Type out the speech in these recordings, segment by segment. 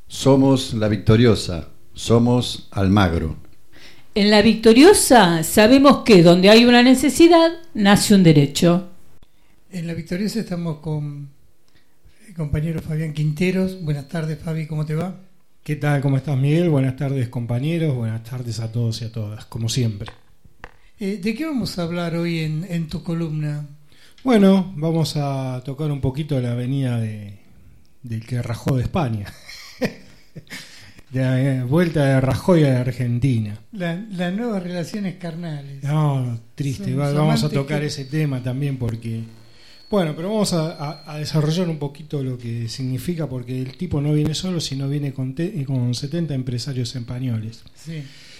Somos La Victoriosa, somos Almagro. En La Victoriosa sabemos que donde hay una necesidad, nace un derecho. En La Victoriosa estamos con el compañero Fabián Quinteros. Buenas tardes, Fabi, ¿cómo te va? ¿Qué tal? ¿Cómo estás, Miguel? Buenas tardes, compañeros. Buenas tardes a todos y a todas, como siempre. ¿De qué vamos a hablar hoy en tu columna? Bueno, vamos a tocar un poquito la avenida del que rajó de España. De la vuelta de Rajoy a Argentina. Las nuevas relaciones carnales. No, triste. Vamos a tocar ese tema también porque... Bueno, pero vamos a desarrollar un poquito lo que significa, porque el tipo no viene solo, sino viene con 70 empresarios españoles. Sí.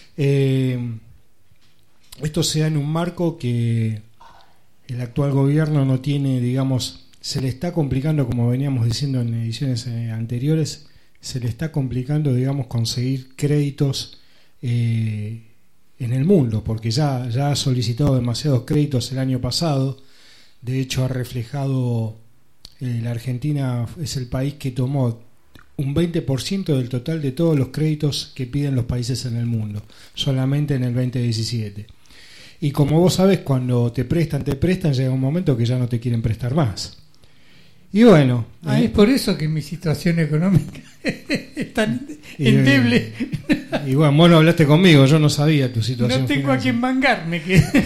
Esto se da en un marco que el actual gobierno no tiene, digamos, se le está complicando, como veníamos diciendo en ediciones anteriores, se le está complicando, digamos, conseguir créditos en el mundo, porque ya ha solicitado demasiados créditos el año pasado. De hecho, ha reflejado, la Argentina es el país que tomó un 20% del total de todos los créditos que piden los países en el mundo, solamente en el 2017. Y como vos sabés, cuando te prestan, llega un momento que ya no te quieren prestar más. Y bueno... es por eso que mi situación económica es tan endeble. Y bueno, vos no hablaste conmigo, yo no sabía tu situación. No tengo financiera. a quien mangarme.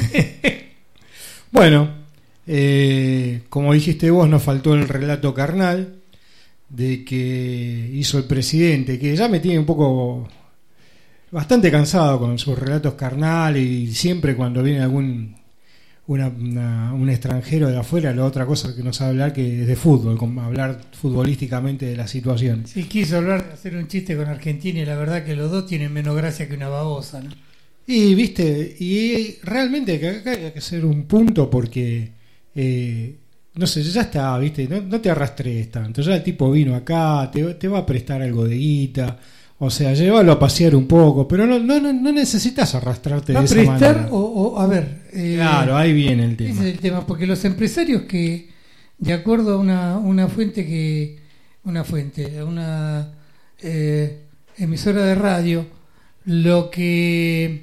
Bueno, como dijiste vos, nos faltó el relato carnal de que hizo el presidente, que ya me tiene un poco... bastante cansado con sus relatos carnales, y siempre cuando viene un extranjero de afuera, la otra cosa que nos sabe hablar que es de fútbol, como hablar futbolísticamente de la situación. Sí, quiso hablar de hacer un chiste con Argentina y la verdad que los dos tienen menos gracia que una babosa, ¿no? Y viste, y realmente acá hay que hacer un punto porque no sé, ya está, viste, no te arrastres tanto, ya el tipo vino acá, te va a prestar algo de guita. O sea, llévalo a pasear un poco, pero no necesitas arrastrarte de esa manera. ¿Va a prestar a ver? Claro, ahí viene el tema. Ese es el tema, porque los empresarios que, de acuerdo a una emisora de radio, lo que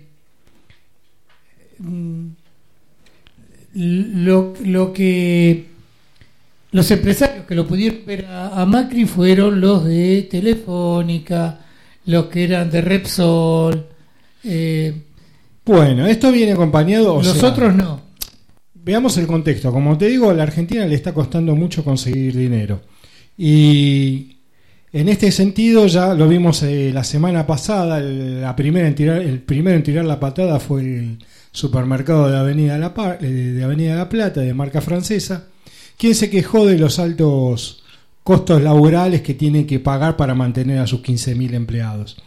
los empresarios que lo pudieron ver a Macri fueron los de Telefónica, los que eran de Repsol. Bueno, esto viene acompañado... Los otros no. Veamos el contexto. Como te digo, a la Argentina le está costando mucho conseguir dinero. Y en este sentido ya lo vimos la semana pasada. El primero en tirar la patada fue el supermercado de Avenida La Plata, de marca francesa, quien se quejó de los altos costos laborales que tiene que pagar para mantener a sus 15.000 empleados.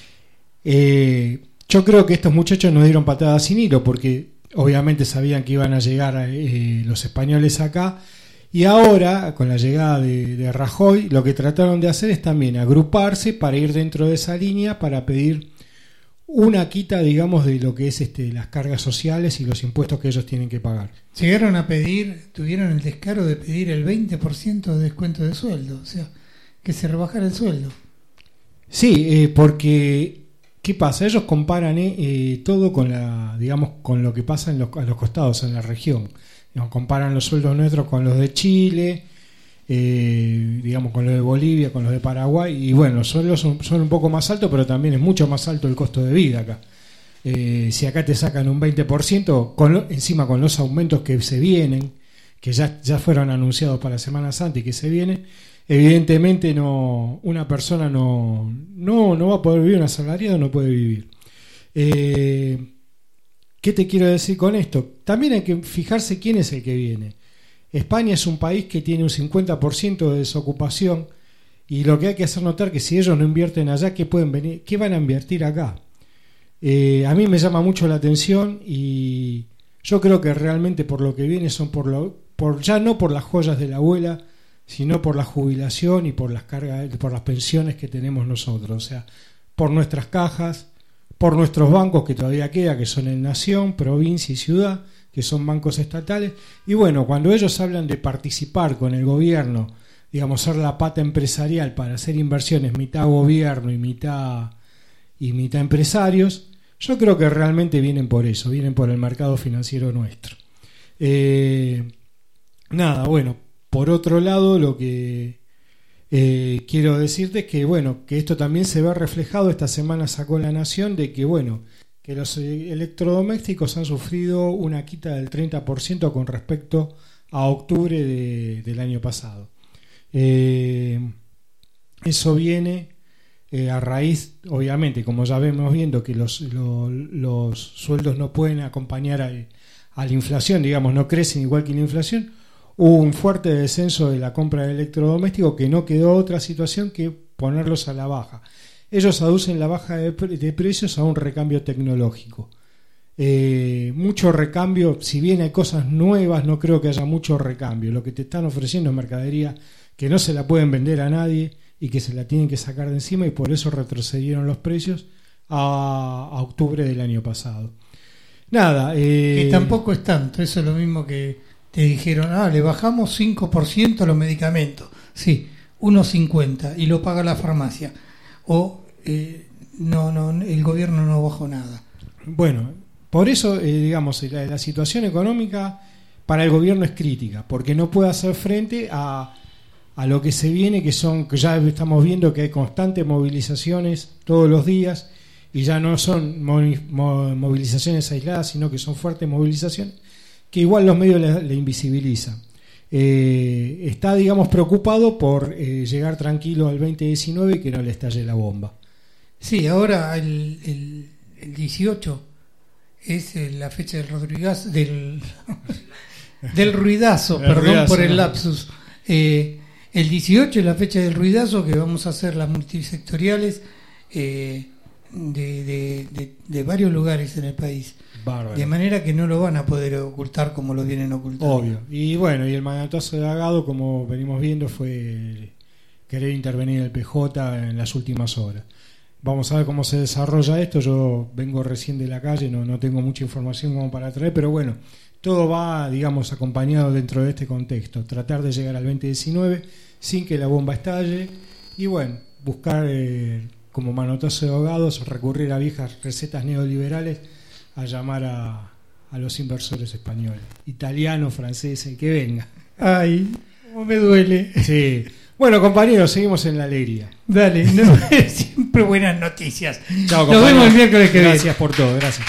Yo creo que estos muchachos no dieron patadas sin hilo, porque obviamente sabían que iban a llegar los españoles acá, y ahora, con la llegada de Rajoy, lo que trataron de hacer es también agruparse para ir dentro de esa línea, para pedir una quita, digamos, de lo que es las cargas sociales y los impuestos que ellos tienen que pagar. Tuvieron el descaro de pedir el 20% de descuento de sueldo, o sea, que se rebajara el sueldo. Sí, porque ¿qué pasa? Ellos comparan todo con con lo que pasa a los costados, en la región. Comparan los sueldos nuestros con los de Chile, con los de Bolivia, con los de Paraguay, y bueno, los sueldos son un poco más altos, pero también es mucho más alto el costo de vida acá. Si acá te sacan un 20%, encima con los aumentos que se vienen, que ya fueron anunciados para Semana Santa y que se vienen, evidentemente una persona no va a poder vivir, un asalariado no puede vivir. ¿Qué te quiero decir con esto? También hay que fijarse quién es el que viene. España es un país que tiene un 50% de desocupación, y lo que hay que hacer notar que si ellos no invierten allá, ¿qué van a invertir acá? A mí me llama mucho la atención, y yo creo que realmente por lo que viene son ya no por las joyas de la abuela, sino por la jubilación y por las cargas, por las pensiones que tenemos nosotros, o sea, por nuestras cajas, por nuestros bancos que todavía queda, que son en Nación, Provincia y Ciudad, que son bancos estatales. Y bueno, cuando ellos hablan de participar con el gobierno digamos, ser la pata empresarial para hacer inversiones mitad gobierno y mitad empresarios, yo creo que realmente vienen por eso, vienen por el mercado financiero nuestro. Nada, bueno, por otro lado, lo que quiero decirte es que, bueno, que esto también se ve reflejado. Esta semana sacó La Nación de que, bueno, que los electrodomésticos han sufrido una quita del 30% con respecto a octubre del año pasado. Eso viene a raíz, obviamente, como ya vemos viendo que los sueldos no pueden acompañar a la inflación, digamos, no crecen igual que la inflación. Hubo un fuerte descenso de la compra de electrodomésticos, que no quedó otra situación que ponerlos a la baja. Ellos aducen la baja de precios a un recambio tecnológico. Mucho recambio, si bien hay cosas nuevas, no creo que haya mucho recambio. Lo que te están ofreciendo es mercadería que no se la pueden vender a nadie y que se la tienen que sacar de encima, y por eso retrocedieron los precios a octubre del año pasado. Nada. Que tampoco es tanto, eso es lo mismo que te dijeron, le bajamos 5% a los medicamentos. Sí, 1,50 y lo paga la farmacia. O no, el gobierno no bajó nada. Bueno, por eso, digamos, la situación económica para el gobierno es crítica, porque no puede hacer frente a lo que se viene, que ya estamos viendo que hay constantes movilizaciones todos los días, y ya no son movilizaciones aisladas, sino que son fuertes movilizaciones que igual los medios le invisibilizan. Está, digamos, preocupado por llegar tranquilo al 2019 y que no le estalle la bomba. Sí, ahora el 18 es la fecha del ruidazo, del ruidazo, perdón por el lapsus. El 18 es la fecha del ruidazo, que vamos a hacer las multisectoriales de varios lugares en el país. Bárbaro. De manera que no lo van a poder ocultar como lo vienen ocultando. Obvio. Y bueno, y el manotazo de Agado, como venimos viendo, fue querer intervenir el PJ en las últimas horas. Vamos a ver cómo se desarrolla esto. Yo vengo recién de la calle, no tengo mucha información como para traer, pero bueno, todo va, digamos, acompañado dentro de este contexto. Tratar de llegar al 2019 sin que la bomba estalle y, bueno, buscar como manotazo de ahogados, recurrir a viejas recetas neoliberales, a llamar a los inversores españoles, italianos, franceses, que venga. Ay, cómo me duele. Sí. Bueno, compañeros, seguimos en la alegría. Dale, siempre buenas noticias. Chao, nos vemos el miércoles que viene. Gracias por todo, gracias.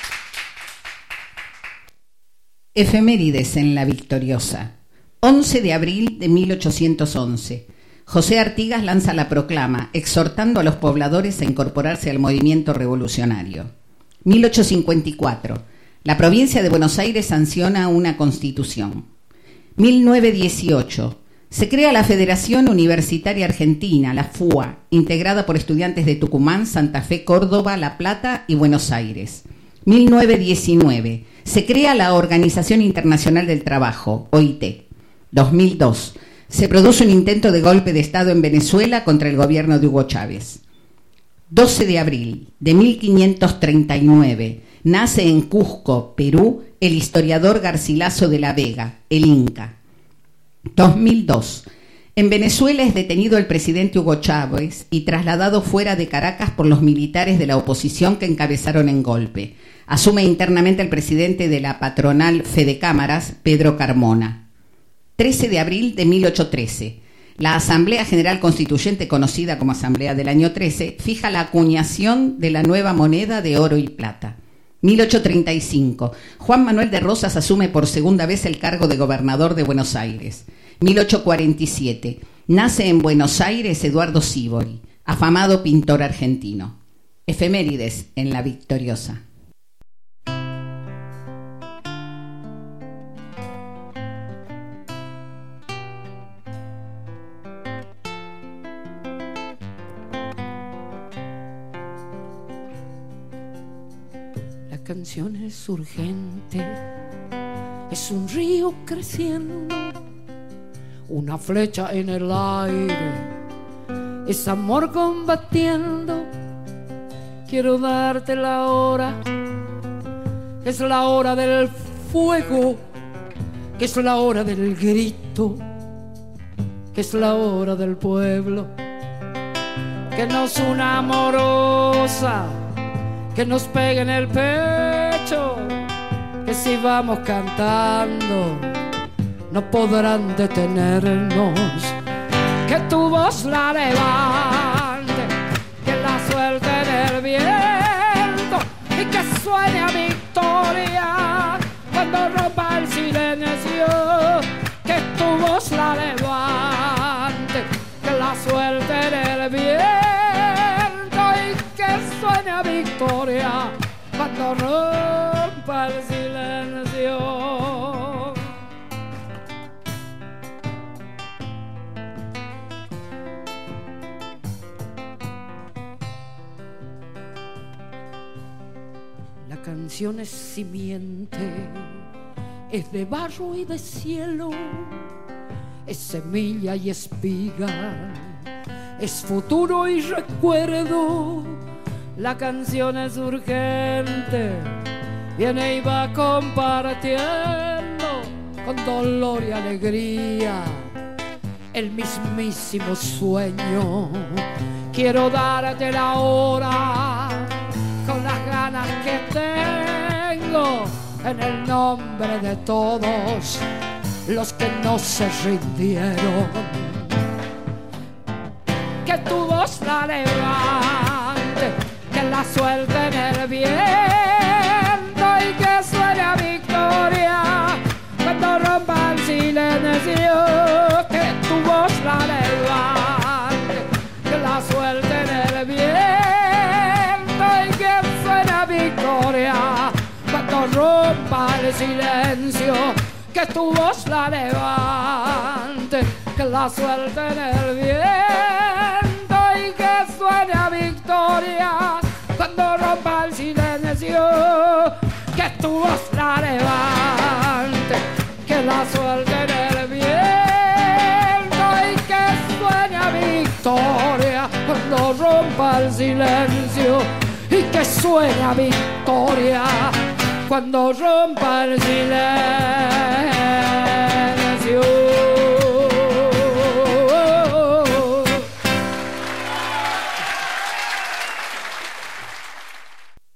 Efemérides en La Victoriosa. 11 de abril de 1811. José Artigas lanza la proclama, exhortando a los pobladores a incorporarse al movimiento revolucionario. 1854. La provincia de Buenos Aires sanciona una constitución. 1918. Se crea la Federación Universitaria Argentina, la FUA, integrada por estudiantes de Tucumán, Santa Fe, Córdoba, La Plata y Buenos Aires. 1919. Se crea la Organización Internacional del Trabajo, OIT. 2002. Se produce un intento de golpe de Estado en Venezuela contra el gobierno de Hugo Chávez. 12 de abril de 1539. Nace en Cusco, Perú, el historiador Garcilaso de la Vega, el Inca. 2002. En Venezuela es detenido el presidente Hugo Chávez y trasladado fuera de Caracas por los militares de la oposición que encabezaron el golpe. Asume internamente el presidente de la patronal Fede Cámaras, Pedro Carmona. 13 de abril de 1813. La Asamblea General Constituyente, conocida como Asamblea del Año 13, fija la acuñación de la nueva moneda de oro y plata. 1835. Juan Manuel de Rosas asume por segunda vez el cargo de gobernador de Buenos Aires. 1847. Nace en Buenos Aires Eduardo Sívori, afamado pintor argentino. Efemérides en La Victoriosa. La canción es urgente, es un río creciendo, una flecha en el aire, es amor combatiendo. Quiero darte la hora, es la hora del fuego, que es la hora del grito, que es la hora del pueblo, que nos una amorosa, que nos pegue en el pecho, que si vamos cantando no podrán detenernos, que tu voz la levante, que la suelte en el viento y que suene a victoria cuando rompa el silencio, que tu voz la levante, que la suelte en el viento y que suene a victoria cuando rompa el silencio. La canción es simiente, es de barro y de cielo, es semilla y espiga, es futuro y recuerdo. La canción es urgente, viene y va compartiendo con dolor y alegría el mismísimo sueño. Quiero darte la hora con las ganas que tengo, en el nombre de todos los que no se rindieron. Que tu voz la levante, que la suelte en el viento y que suene a victoria cuando rompa el silencio. Que tu voz la levante, que la suelte en el viento y que suene a victoria cuando rompa el silencio. Que tu voz la levante, que la suelte en el viento y que suene a victoria cuando rompa el silencio. Que tu voz la levante, que la suelte en el viento y que suene a victoria cuando rompa el silencio. Y que suene a victoria cuando rompa el silencio.